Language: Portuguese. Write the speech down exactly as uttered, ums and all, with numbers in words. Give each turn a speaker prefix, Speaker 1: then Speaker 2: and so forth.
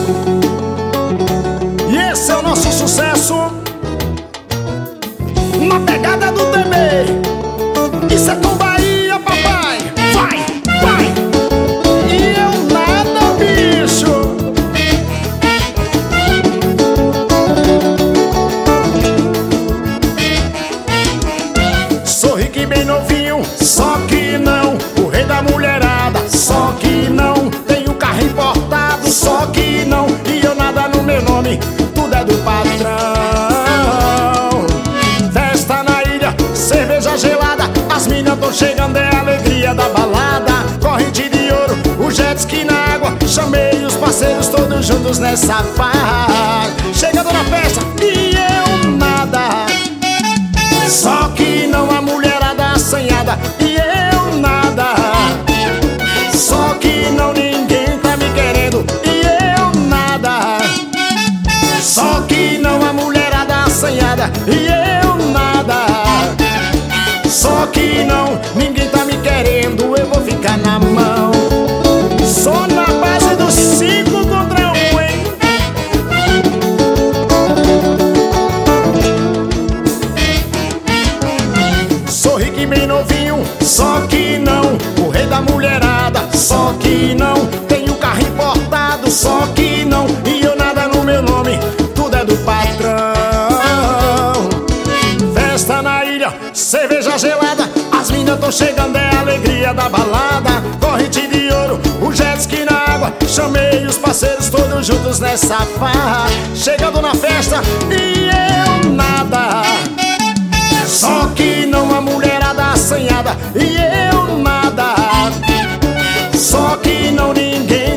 Speaker 1: E esse é o nosso sucesso na pegada do T B. Isso é com Bahia, papai. Vai, vai. E eu nada, bicho. Sou rico e bem novinho, só que não. O rei da mulherada, só que não. Tenho carro importado, só que não. E eu nada no meu nome, tudo é do patrão. Festa na ilha, cerveja gelada. As minas tão chegando, é a alegria da balada. Corrente de ouro, o jet ski na água. Chamei os parceiros todos juntos nessa farra. Chegando na festa e eu nada. Só que não, a mulherada assanhada e eu nada. Só que não, ninguém tá me querendo e eu nada. Só que não, a mulherada assanhada e eu nada. Só que não, ninguém tá me querendo, eu vou ficar na mão. Só na base dos cinco contra um, hein? Sou rico e bem novinho, só que não. O rei da mulherada, só que não. Tenho carro importado, só que não. E eu nada no meu nome, tudo é do patrão. Festa na ilha, cerveja gelada. As minas tão chegando, é a alegria da balada. Corrente de ouro, o jet ski na água. Chamei os parceiros todos juntos nessa farra. Chegando na festa e eu nada. Só que não, a mulherada assanhada e eu nada. Só que não, ninguém